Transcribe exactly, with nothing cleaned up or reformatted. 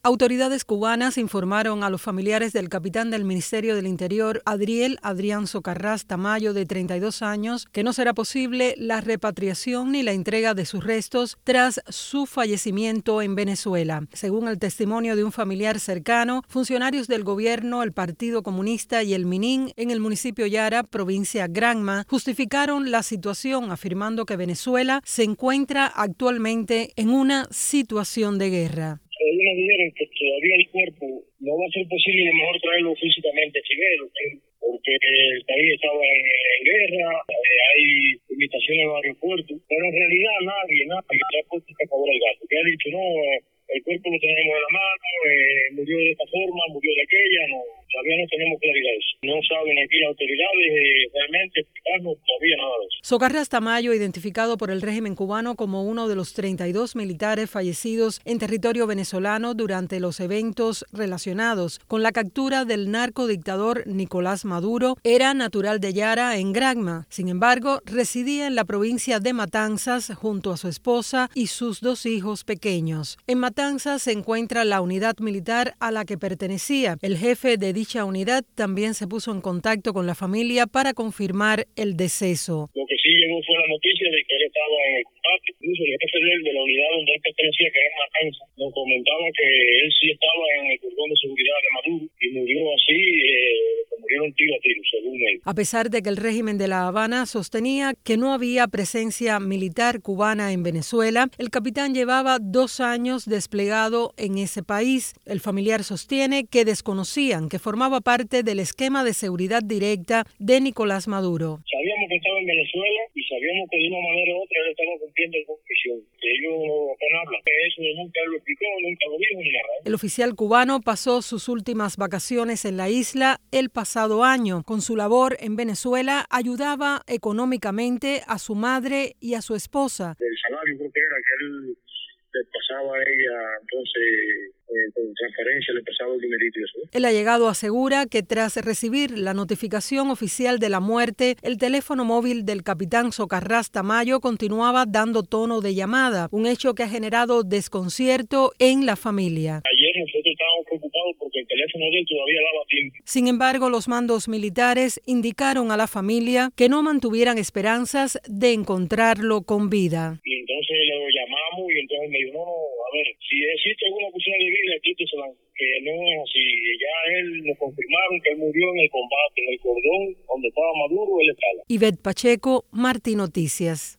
Autoridades cubanas informaron a los familiares del capitán del Ministerio del Interior, Adriel Adrián Socarrás Tamayo, de treinta y dos años, que no será posible la repatriación ni la entrega de sus restos tras su fallecimiento en Venezuela. Según el testimonio de un familiar cercano, funcionarios del gobierno, el Partido Comunista y el MININ en el municipio Yara, provincia Granma, justificaron la situación afirmando que Venezuela se encuentra actualmente en una situación de guerra. Ellos dijeron que todavía el cuerpo no va a ser posible a lo mejor traerlo físicamente a Chivero, porque el país estaba en, en guerra, hay limitaciones en los aeropuertos, pero en realidad nadie, nadie le ha puesto esta favor al gato, que ha dicho no, el cuerpo lo tenemos en la mano, eh, murió de esta forma, murió de aquella, no, todavía no tenemos claridad de eso. No saben aquí las autoridades eh, realmente explicarnos todavía nada de eso. Socarrás Tamayo, identificado por el régimen cubano como uno de los treinta y dos militares fallecidos en territorio venezolano durante los eventos relacionados con la captura del narcodictador Nicolás Maduro, era natural de Yara, en Granma. Sin embargo, residía en la provincia de Matanzas junto a su esposa y sus dos hijos pequeños. En Matanzas se encuentra la unidad militar a la que pertenecía. El jefe de dicha unidad también se puso en contacto con la familia para confirmar el deceso. Lo que sí llegó fue la noticia de que él estaba en el combate. Incluso el jefe de, él, de la unidad donde él pertenecía, que era Matanzas, nos comentaba que él sí estaba en el cordón de seguridad de Maduro y murió así, eh, murieron tiro a tiro, según él. A pesar de que el régimen de La Habana sostenía que no había presencia militar cubana en Venezuela, el capitán llevaba dos años desplegado en ese país. El familiar sostiene que desconocían que formaba parte del esquema de seguridad directa de Nicolás Maduro. Sabíamos que estaba en Venezuela y sabíamos que de una manera u otra él estaba cumpliendo con misión. Ellos apenas hablan. Eso nunca lo explicó, nunca lo dijo ni nada. El oficial cubano pasó sus últimas vacaciones en la isla el pasado año. Con su labor en Venezuela ayudaba económicamente a su madre y a su esposa. El salario creo que era que él le pasaba a ella, entonces eh, con transferencia le pasaba el dinerito y eso. El allegado asegura que tras recibir la notificación oficial de la muerte, el teléfono móvil del capitán Socarrás Tamayo continuaba dando tono de llamada, un hecho que ha generado desconcierto en la familia. Ayer nosotros estábamos preocupados porque el teléfono de él todavía daba tiempo. Sin embargo, los mandos militares indicaron a la familia que no mantuvieran esperanzas de encontrarlo con vida. Y entonces lo llamamos y entonces me dijo, no, a ver, si existe alguna posibilidad de vida, quítesela, que no es así. Ya él nos confirmaron que él murió en el combate, en el cordón donde estaba Maduro, él estaba. Ivette Pacheco, Martí Noticias.